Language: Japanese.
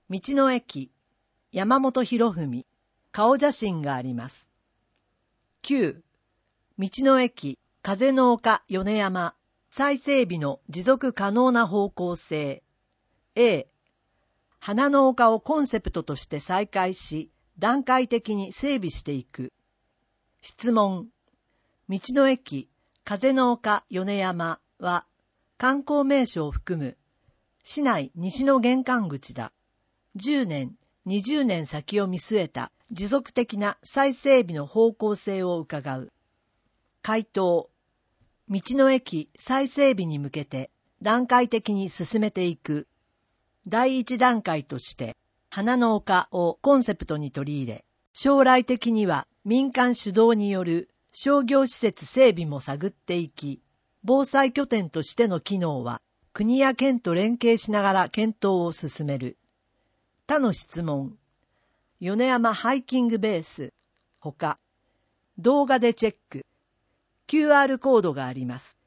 道の駅、山本博文、顔写真があります。9、道の駅、風の丘米山、再整備の持続可能な方向性。A、花の丘をコンセプトとして再開し、段階的に整備していく。質問。道の駅、風の丘米山は、観光名所を含む、市内西の玄関口だ。10年、20年先を見据えた持続的な再整備の方向性を伺う。回答。道の駅再整備に向けて段階的に進めていく。第一段階として、花の丘をコンセプトに取り入れ、将来的には民間主導による商業施設整備も探っていき、防災拠点としての機能は国や県と連携しながら検討を進める。他の質問。米山ハイキングベース、ほか、動画でチェック。QR コードがあります。